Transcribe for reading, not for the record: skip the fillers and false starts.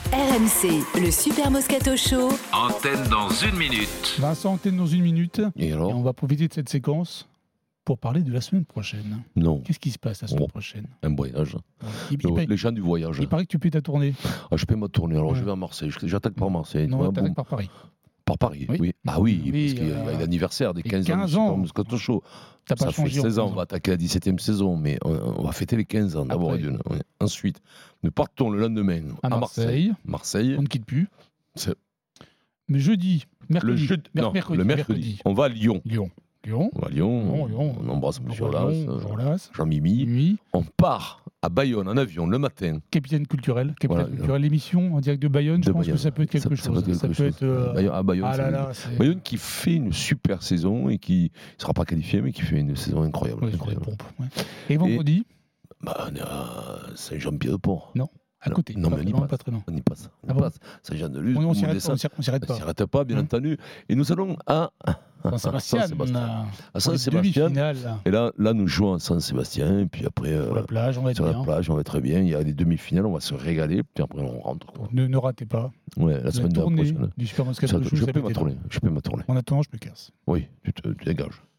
RMC, le Super Moscato Show. Antenne dans 1 minute. Vincent, antenne dans 1 minute. Et alors on va profiter de cette séquence pour parler de la semaine prochaine. Non. Qu'est-ce qui se passe la semaine prochaine? Un voyage. Il Les gens du voyage. paraît que tu peux ta tournée. Je peux ma tournée. Alors, Ouais. je vais à Marseille. J'attaque par Marseille. Non, Tu vois, t'attaques par Paris. Par Paris, Oui. oui. Ah oui, Oui, parce qu'il y a l'anniversaire des 15 ans du Super Moscato Show. T'as pas Ça fait changé en 16 ans, 15 on va attaquer la 17e saison, mais on va fêter les 15 ans d'abord et Après. d'une. Ouais. Ensuite, nous partons le lendemain À Marseille. On ne quitte plus. C'est Mais jeudi, mercredi. le mercredi. On va à Lyon. Lyon. On va à Lyon. Lyon. On embrasse M. Lyon, Olas, Jean-Mimi. Oui. On part à Bayonne en avion le matin. Capitaine culturel. Voilà. L'émission en direct de Bayonne, je pense que ça peut être quelque chose. Ça peut être. Bayonne, Ah là c'est- là, c'est. Bayonne qui fait une super saison et qui ne sera pas qualifié, mais qui fait une saison incroyable. Ouais, incroyable. c'est la pompe, ouais. Et vendredi, On est à Saint-Jean-Pied-de-Port. à côté. Non, mais on y pas passe. très loin. On y passe. Ah bon Saint-Jean-de-Luz. On s'y on arrête descend. pas. On s'y arrête pas, bien Hein. entendu. Et nous allons à Saint-Sébastien. À Saint-Sébastien. Demi-finale. Et là, nous jouons à Saint-Sébastien. Et puis après, Sur la plage, on va être sur la bien. plage, on va être très bien. Il y a des demi-finales, on va se régaler. Puis après, on rentre. Quoi. Ne ratez pas Ouais, la la semaine tournée prochaine. du Super Moscato Show. Je ça peux peut ma être tournée. Je peux ma tournée. En attendant, je me casse. Oui, tu dégages.